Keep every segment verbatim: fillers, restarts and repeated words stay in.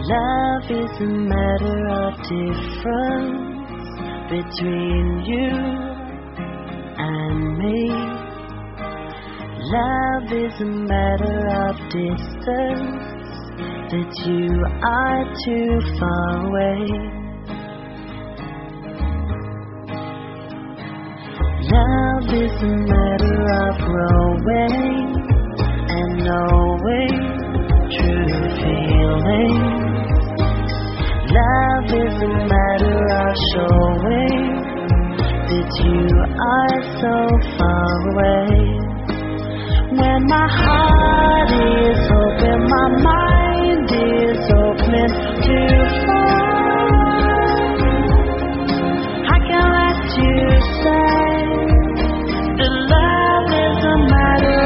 Love is a matter of difference between you and me. Love is a matter of distance, that you are too far away. Love is a matter of growing and knowing true feelings. Love is a matter of showing that you are so far away. When my heart is open, my mind is open to fall. I can let you say that love is a matter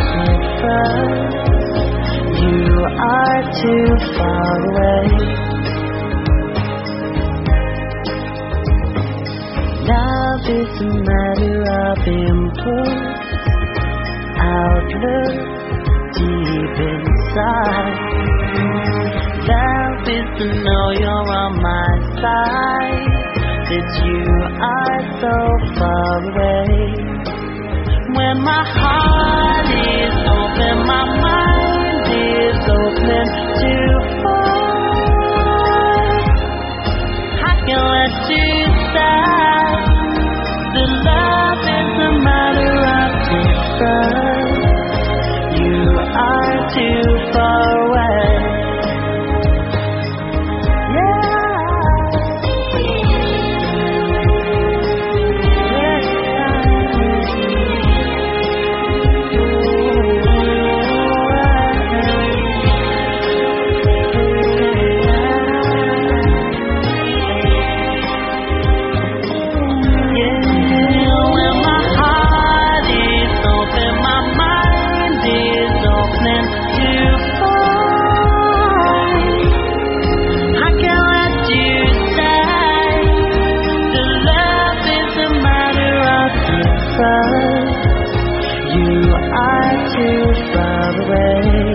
of difference. You are too far away. Love is a matter of impulse, outlook deep inside. Love is to know you're on my side, that you are so far away. When my heart is open, my mind is open to fall. I can let you say that love is a matter of difference. You are too far away. You are too far away.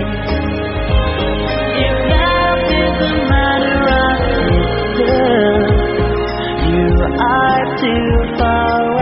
If love is a matter of distance, you are too far away.